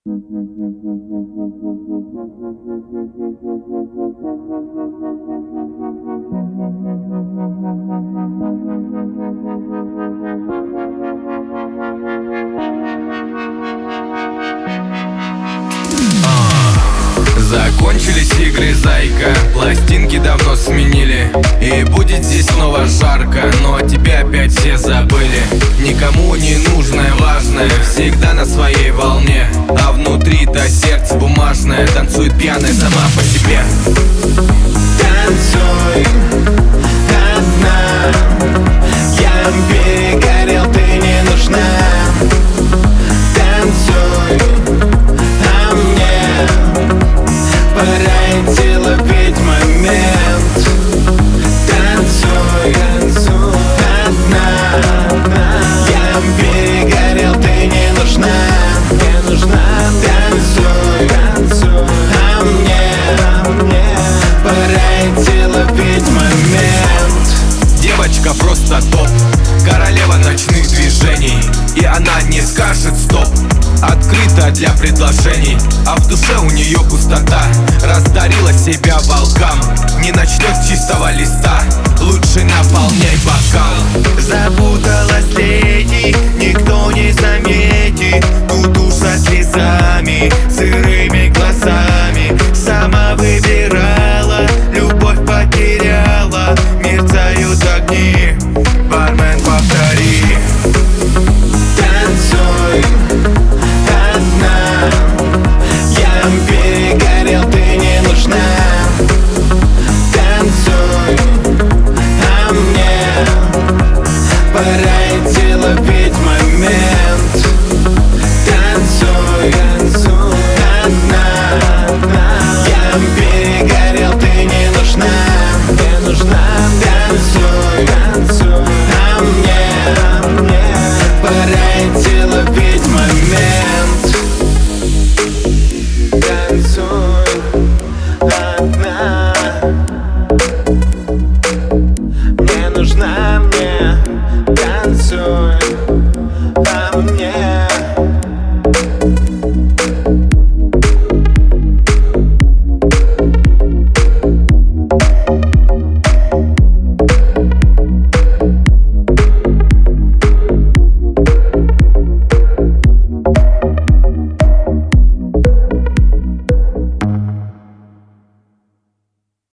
Закончились игры, зайка, пластинки давно сменили. И будет здесь снова жарко, но тебя опять все забыли. Никому не нужное, важное, всегда на своей волне. А внутри-то сердце бумажное, танцует пьяная сама по себе. Танцуй одна, я перегорел, ты не нужна. Танцуй, а мне пора идти ловить момент. Танцуй одна, я перегорел, ты не нужна. Танцуй, а мне пора идти ловить момент. Девочка просто топ, королева ночных движений. И она не скажет стоп, открыта для предложений. А в душе у нее пустота, раздарила себя волкам. Не начнет с чистого листа, лучше наполняй бокал. Запуталась леди, никто не заметит. Тут уж со слезами, сырыми глазами. Сама выбирала, любовь потеряла. Мерцают огни, бармен, повтори. Танцуй одна, я перегорел, ты не нужна. Танцуй, а мне пора идти ловить момент. Танцуй одна, я перегорел, ты не нужна. Танцуй, а мне пора идти